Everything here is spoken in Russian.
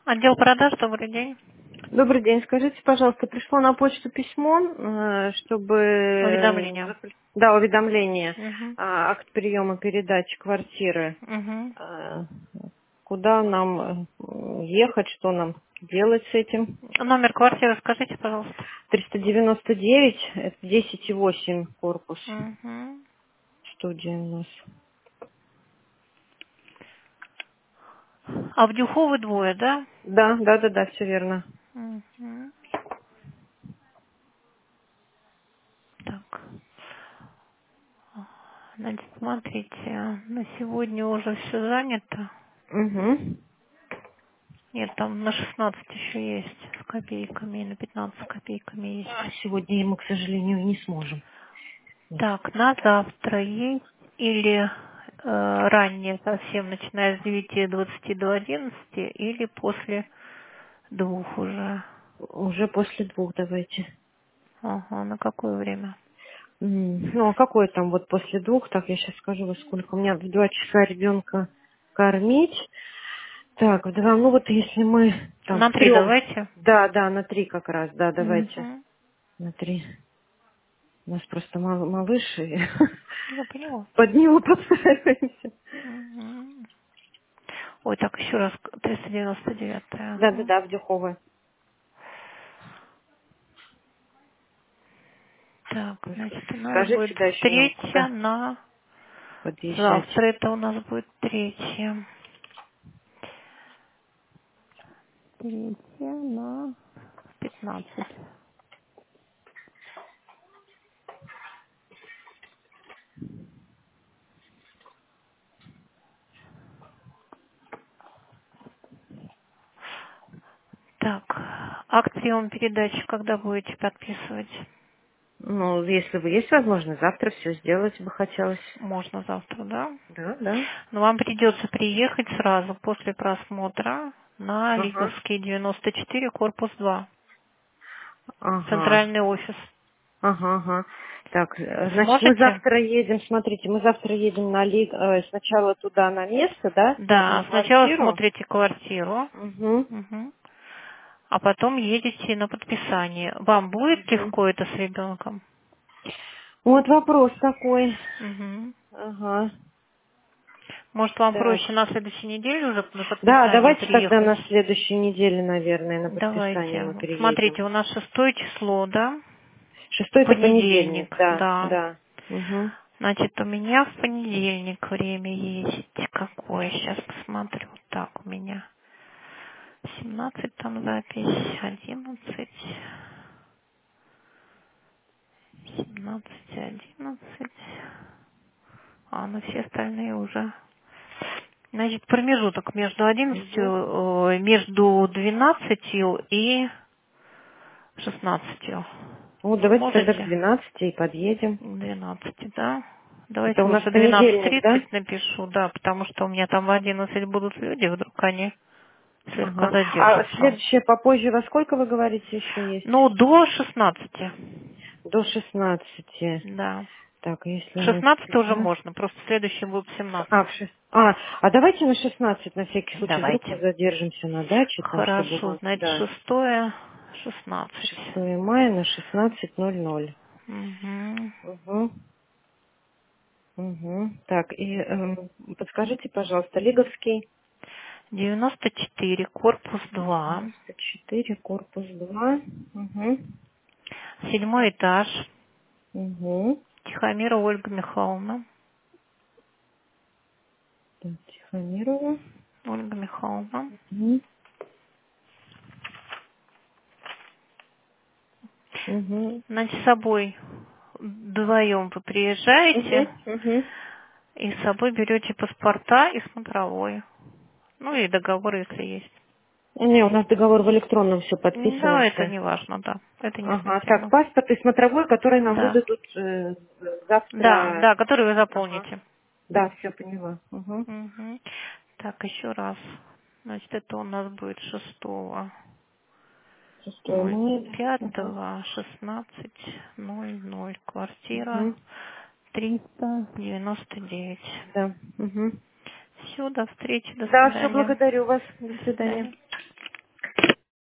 Отдел продаж, добрый день. Добрый день. Скажите, пожалуйста, пришло на почту письмо, чтобы... Уведомление. Да, уведомление. Угу. Акт приема передачи квартиры. Угу. Э, Куда нам ехать, что нам делать с этим? Номер квартиры скажите, пожалуйста. 399, это 10,8 корпус. Угу. Студия у нас. А в Дюховой двое, да? Да, все верно. Угу. Так. Значит, смотрите, на сегодня уже все занято. Угу. Нет, там на 16 еще есть с копейками, и на 15 с копейками есть. Сегодня мы, к сожалению, не сможем. Так, на завтра есть или ранее совсем, начиная с 9:20 до 11, или после 2 уже. Уже после 2 давайте. Ага, на какое время? Ну, а какой там вот после 2, так я сейчас скажу, во сколько. У меня в 2 часа ребенка кормить. Так, в 2, ну вот если мы там На к 3 3. давайте. Да, на 3 как раз, да, давайте. Угу. На 3. У нас просто малыш, и Я поняла. под него подстраиваемся. Угу. Ой, так, еще раз, 399. Ага. Да, в Дюхово. Так, значит, у нас будет Скажите дальше нам, встреча куда на подъезжать. завтра. Это у нас будет третья. Третья на 15. Так, акт приема передачи когда будете подписывать? Ну, если бы есть возможность, завтра все сделать бы хотелось. Можно завтра, да? Да. Но вам придется приехать сразу после просмотра на Ага. Лиговский 94, корпус 2, Ага. центральный офис. Ага. Так, значит, мы Сможете? завтра едем, смотрите, мы завтра едем сначала туда на место, да, смотрим Да, сначала квартиру. смотрите квартиру, Угу. мгм, а потом едете на подписание. Вам будет Угу. легко это с ребенком? Вот вопрос такой. Мгм. Ага. Может, вам Так. проще на следующей неделе уже на Да, подписание давайте тогда приехать? на следующей неделе, наверное, на подписание Давайте. мы приедем. Смотрите, у нас 6 число, да? 6 это понедельник, Понедельник, да. да. Угу. Значит, у меня в понедельник время есть. Какое? Сейчас посмотрю. Так, у меня 17 там запись, 11, 17, 11. А, ну все остальные уже. Значит, промежуток между 11, Угу. между 12 и 16. Вот давайте тогда к Сможете? 12 и подъедем. 12, да? Это Давайте у нас лучше понедельник, да? 12:30 напишу, да, потому что у меня там в 11 будут люди, вдруг они слегка Ага. А задержатся. следующее попозже во сколько вы говорите еще есть? Ну, до 16. До 16. Да. Так, если В мы 16 уже туда... можно, просто следующие будут в 17. А давайте на 16 на всякий случай. Вдруг мы Давайте. задержимся на даче, там, чтобы Хорошо, мы... значит, Да. 16. 6 мая на 16:00. Угу. Угу. Угу. Так, и подскажите, пожалуйста, Лиговский 94, корпус 2, 94, корпус 2. Угу. 7 этаж, Угу. Тихомирова Ольга Михайловна. Так, Тихомирова. Ольга Михайловна. Угу. Угу. Значит, с собой вдвоем вы Угу. приезжаете Угу. и с собой берете паспорта и смотровой. Ну и договор, если есть. Не, у нас договор в электронном все Да, это подписывался. не важно, да. Это не Ага, так, смертельно. паспорт и смотровой, который нам Да. выдадут Да, завтра. да, который вы Ага. заполните. Да, все поняла. Угу. Мгм. Так, еще раз. Значит, это у нас будет 6 мая. Угу. 6.05, 16:00. Квартира Угу. 399. Да. Угу. Все, до встречи, до Да, все, свидания. благодарю вас. До До свидания. свидания.